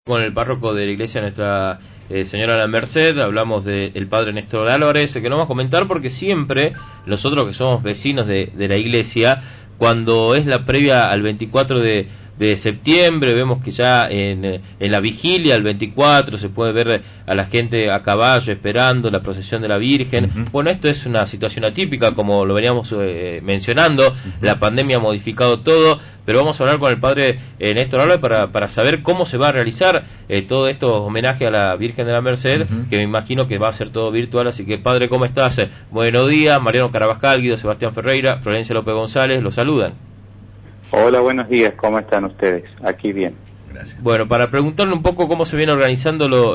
con el párroco de la iglesia Nuestra Señora de la Merced. Hablamos del padre Néstor Álvarez, que nos va a comentar porque siempre nosotros que somos vecinos de la iglesia, cuando es la previa al 24 de septiembre, vemos que ya en la vigilia, el 24, se puede ver a la gente a caballo esperando la procesión de la Virgen. Uh-huh. Bueno, esto es una situación atípica, como lo veníamos mencionando. Uh-huh. La pandemia ha modificado todo, pero vamos a hablar con el padre Néstor Álvarez para saber cómo se va a realizar todo esto homenaje a la Virgen de la Merced, uh-huh, que me imagino que va a ser todo virtual. Así que, padre, ¿cómo estás? Buenos días. Mariano Carabajal, Guido Sebastián Ferreira, Florencia López González, los saludan. Hola, buenos días, ¿cómo están ustedes? Aquí bien. Gracias. Bueno, para preguntarle un poco cómo se viene organizando todo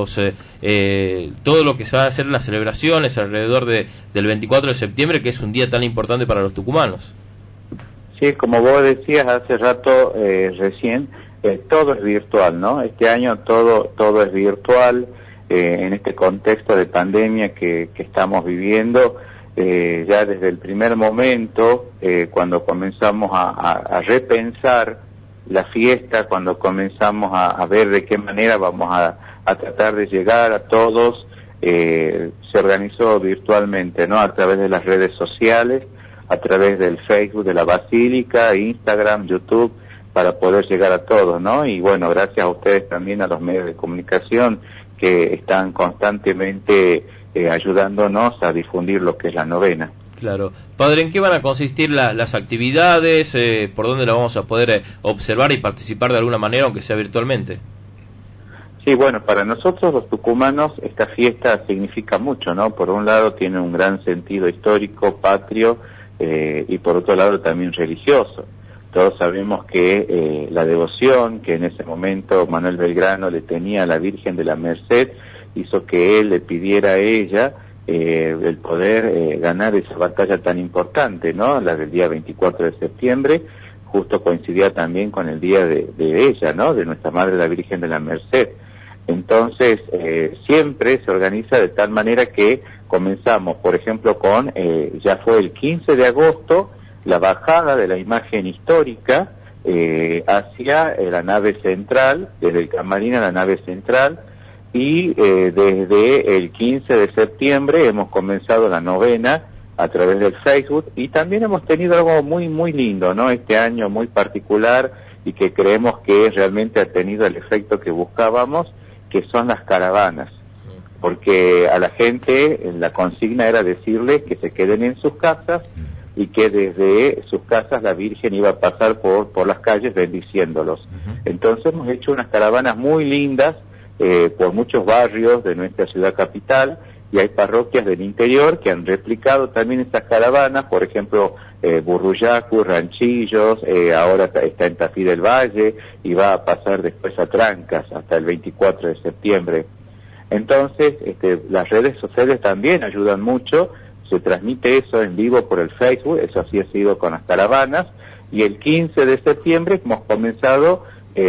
lo que se va a hacer las celebraciones alrededor del 24 de septiembre, que es un día tan importante para los tucumanos. Sí, como vos decías hace rato recién, todo es virtual, ¿no? Este año todo es virtual, en este contexto de pandemia que estamos viviendo. Ya desde el primer momento, cuando comenzamos a repensar la fiesta, cuando comenzamos a ver de qué manera vamos a tratar de llegar a todos, se organizó virtualmente, ¿no? A través de las redes sociales, a través del Facebook de la Basílica, Instagram, YouTube, para poder llegar a todos, ¿no? Y bueno, gracias a ustedes también, a los medios de comunicación que están constantemente ayudándonos a difundir lo que es la novena. Claro. Padre, ¿en qué van a consistir las actividades? ¿Por dónde la vamos a poder observar y participar de alguna manera, aunque sea virtualmente? Sí, bueno, para nosotros los tucumanos esta fiesta significa mucho, ¿no? Por un lado tiene un gran sentido histórico, patrio, y por otro lado también religioso. Todos sabemos que la devoción que en ese momento Manuel Belgrano le tenía a la Virgen de la Merced hizo que él le pidiera a ella el poder ganar esa batalla tan importante, ¿no? La del día 24 de septiembre, justo coincidía también con el día de ella, ¿no? De nuestra Madre la Virgen de la Merced. Entonces, siempre se organiza de tal manera que comenzamos, por ejemplo, con, ya fue el 15 de agosto, la bajada de la imagen histórica hacia la nave central, desde el camarín a la nave central, y desde el 15 de septiembre hemos comenzado la novena a través del Facebook, y también hemos tenido algo muy, muy lindo, ¿no? Este año muy particular, y que creemos que realmente ha tenido el efecto que buscábamos, que son las caravanas, porque a la gente la consigna era decirles que se queden en sus casas y que desde sus casas la Virgen iba a pasar por las calles bendiciéndolos. Entonces hemos hecho unas caravanas muy lindas por muchos barrios de nuestra ciudad capital, y hay parroquias del interior que han replicado también estas caravanas, por ejemplo, Burruyacu, Ranchillos, ahora está en Tafí del Valle, y va a pasar después a Trancas hasta el 24 de septiembre. Entonces, las redes sociales también ayudan mucho, se transmite eso en vivo por el Facebook, eso así ha sido con las caravanas, y el 15 de septiembre hemos comenzado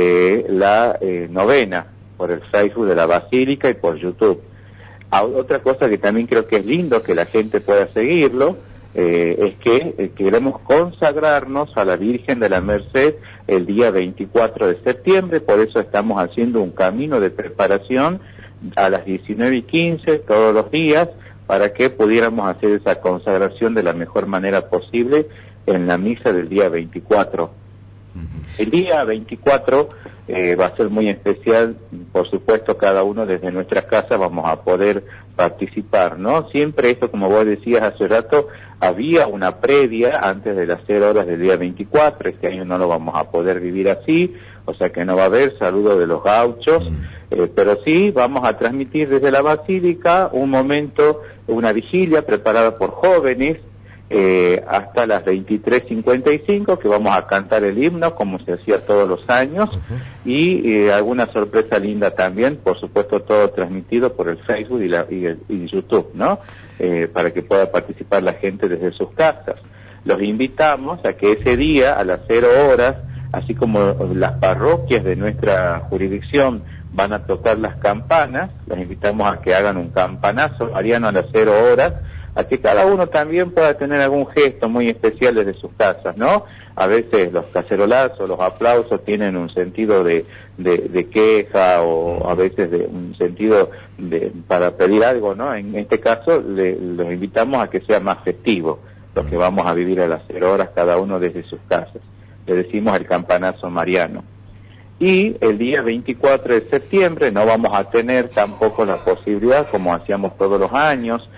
la novena por el Facebook de la Basílica y por YouTube. Otra cosa que también creo que es lindo que la gente pueda seguirlo, es que queremos consagrarnos a la Virgen de la Merced el día 24 de septiembre, por eso estamos haciendo un camino de preparación a las 19:15 todos los días, para que pudiéramos hacer esa consagración de la mejor manera posible en la misa del día 24. El día 24 va a ser muy especial, por supuesto cada uno desde nuestra casa vamos a poder participar, ¿no? Siempre esto, como vos decías hace rato, había una previa antes de las 0 horas del día 24, este año no lo vamos a poder vivir así, o sea que no va a haber saludo de los gauchos, pero sí vamos a transmitir desde la Basílica un momento, una vigilia preparada por jóvenes, hasta las 23:55, que vamos a cantar el himno como se hacía todos los años, y alguna sorpresa linda también, por supuesto todo transmitido por el Facebook y YouTube, ¿no? Para que pueda participar la gente desde sus casas. Los invitamos a que ese día a las 0 horas, así como las parroquias de nuestra jurisdicción van a tocar las campanas, los invitamos a que hagan un campanazo mariano a las 0 horas, a que cada uno también pueda tener algún gesto muy especial desde sus casas, ¿no? A veces los cacerolazos, los aplausos tienen un sentido de queja o a veces de un sentido para pedir algo, ¿no? En este caso los invitamos a que sea más festivo, lo que vamos a vivir a las 0 horas cada uno desde sus casas. Le decimos el campanazo mariano. Y el día 24 de septiembre no vamos a tener tampoco la posibilidad, como hacíamos todos los años,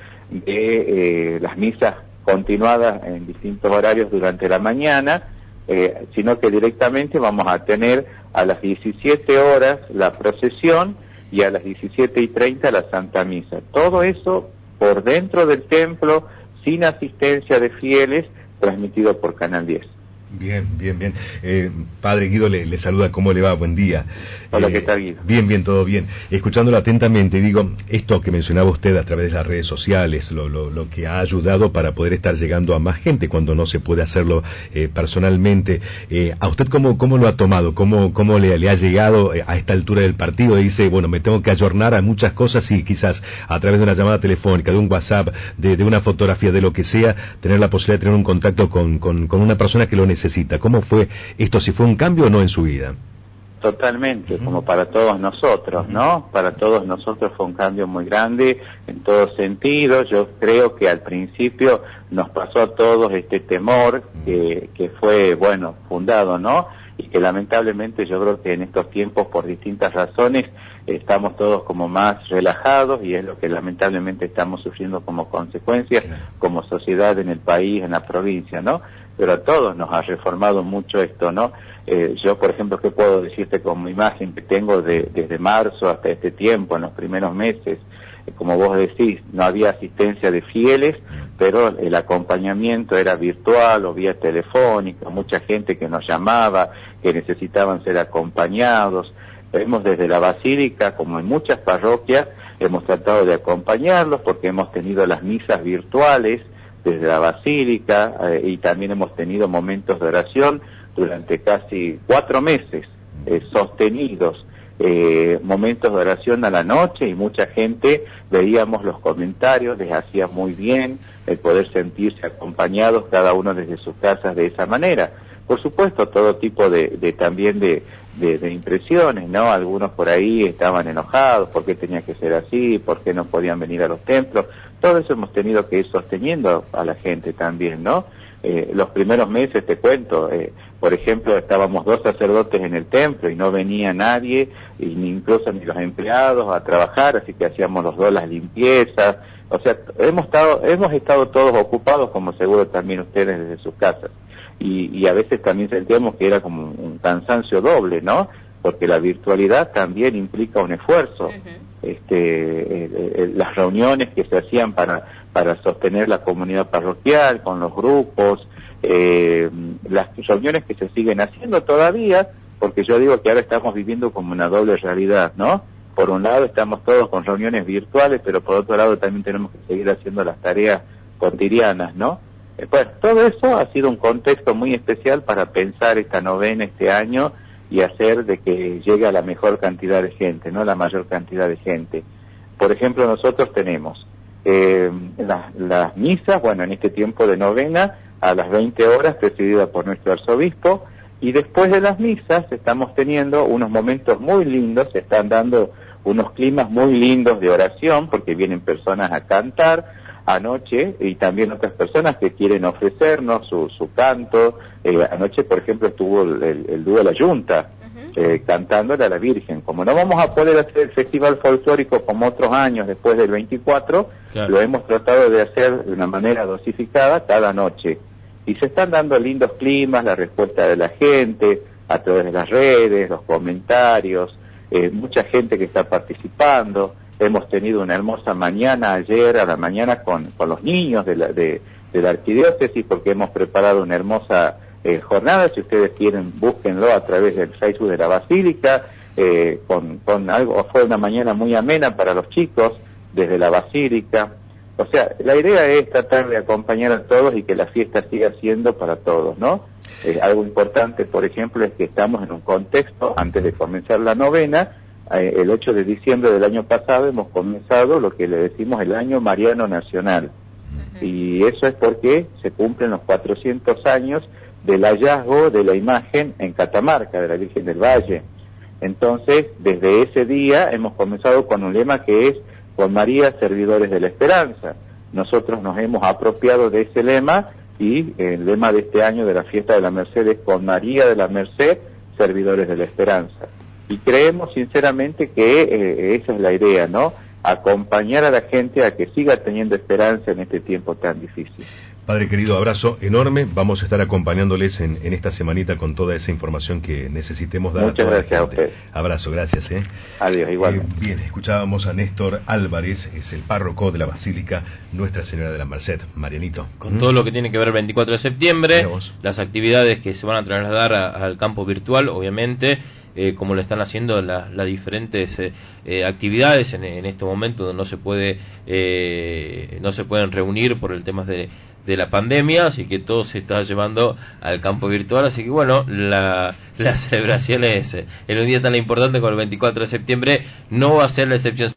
de las misas continuadas en distintos horarios durante la mañana, sino que directamente vamos a tener a las 17 horas la procesión y a las 17:30 la Santa Misa. Todo eso por dentro del templo, sin asistencia de fieles, transmitido por Canal 10. Bien, bien, bien. Padre Guido le saluda, ¿cómo le va? Buen día. Hola, ¿qué tal, Guido? Bien, bien, todo bien. Escuchándolo atentamente, digo, esto que mencionaba usted a través de las redes sociales, lo que ha ayudado para poder estar llegando a más gente cuando no se puede hacerlo personalmente. ¿A usted cómo lo ha tomado? ¿Cómo le ha llegado a esta altura del partido? Dice, bueno, me tengo que ayornar a muchas cosas y quizás a través de una llamada telefónica, de un WhatsApp, de una fotografía, de lo que sea, tener la posibilidad de tener un contacto con una persona que lo necesita. ¿Cómo fue esto? ¿Si fue un cambio o no en su vida? Totalmente, como para todos nosotros, ¿no? Para todos nosotros fue un cambio muy grande en todos sentidos. Yo creo que al principio nos pasó a todos este temor que fue, bueno, fundado, ¿no? Y que lamentablemente yo creo que en estos tiempos, por distintas razones, estamos todos como más relajados y es lo que lamentablemente estamos sufriendo como consecuencia, como sociedad en el país, en la provincia, ¿no? Pero a todos nos ha reformado mucho esto, ¿no? Yo, por ejemplo, ¿qué puedo decirte con mi imagen que tengo desde marzo hasta este tiempo, en los primeros meses? Como vos decís, no había asistencia de fieles, pero el acompañamiento era virtual o vía telefónica, mucha gente que nos llamaba, que necesitaban ser acompañados. Hemos desde la Basílica, como en muchas parroquias, hemos tratado de acompañarlos porque hemos tenido las misas virtuales desde la Basílica y también hemos tenido momentos de oración durante casi 4 meses sostenidos, momentos de oración a la noche y mucha gente, veíamos los comentarios, les hacía muy bien el poder sentirse acompañados cada uno desde sus casas de esa manera. Por supuesto, todo tipo también de impresiones, ¿no? Algunos por ahí estaban enojados, ¿por qué tenía que ser así? ¿Por qué no podían venir a los templos? Todo eso hemos tenido que ir sosteniendo a la gente también, ¿no? Los primeros meses, te cuento, por ejemplo, estábamos 2 sacerdotes en el templo y no venía nadie, ni incluso ni los empleados a trabajar, así que hacíamos los 2 las limpiezas. O sea, hemos estado todos ocupados, como seguro también ustedes desde sus casas. Y a veces también sentíamos que era como un cansancio doble, ¿no? Porque la virtualidad también implica un esfuerzo. Las reuniones que se hacían para sostener la comunidad parroquial, con los grupos, las reuniones que se siguen haciendo todavía, porque yo digo que ahora estamos viviendo como una doble realidad, ¿no? Por un lado estamos todos con reuniones virtuales, pero por otro lado también tenemos que seguir haciendo las tareas cotidianas, ¿no? Bueno, todo eso ha sido un contexto muy especial para pensar esta novena este año y hacer de que llegue a la mejor cantidad de gente, ¿no? La mayor cantidad de gente. Por ejemplo, nosotros tenemos las misas, bueno, en este tiempo de novena, a las 20 horas, presidida por nuestro arzobispo, y después de las misas estamos teniendo unos momentos muy lindos, se están dando unos climas muy lindos de oración, porque vienen personas a cantar anoche, y también otras personas que quieren ofrecernos su canto. Anoche, por ejemplo, estuvo el dúo La Yunta, cantándole a la Virgen. Como no vamos a poder hacer el festival folclórico como otros años después del 24, claro, lo hemos tratado de hacer de una manera dosificada cada noche. Y se están dando lindos climas, la respuesta de la gente, a través de las redes, los comentarios, mucha gente que está participando. Hemos tenido una hermosa mañana ayer a la mañana con los niños de la arquidiócesis, porque hemos preparado una hermosa jornada. Si ustedes quieren, búsquenlo a través del Facebook de la Basílica, con algo. Fue una mañana muy amena para los chicos desde la Basílica. O sea, la idea es tratar de acompañar a todos y que la fiesta siga siendo para todos, ¿no? Algo importante, por ejemplo, es que estamos en un contexto, antes de comenzar la novena, el 8 de diciembre del año pasado hemos comenzado lo que le decimos el Año Mariano Nacional. Y eso es porque se cumplen los 400 años del hallazgo de la imagen en Catamarca, de la Virgen del Valle. Entonces, desde ese día hemos comenzado con un lema que es con María, servidores de la esperanza. Nosotros nos hemos apropiado de ese lema y el lema de este año de la fiesta de la Merced es con María de la Merced, servidores de la esperanza. Y creemos sinceramente que esa es la idea, ¿no? Acompañar a la gente a que siga teniendo esperanza en este tiempo tan difícil. Padre querido, abrazo enorme. Vamos a estar acompañándoles en esta semanita con toda esa información que necesitemos dar. Muchas a toda gracias la a gente. usted. Abrazo, gracias. Adiós, igual. Bien, escuchábamos a Néstor Álvarez, es el párroco de la Basílica Nuestra Señora de la Merced. Marianito. Con todo lo que tiene que ver el 24 de septiembre, las actividades que se van a trasladar al campo virtual, obviamente, como lo están haciendo las diferentes actividades en este momento donde no se pueden reunir por el tema de la pandemia, así que todo se está llevando al campo virtual, así que bueno, la celebración es en un día tan importante como el 24 de septiembre, no va a ser la excepción.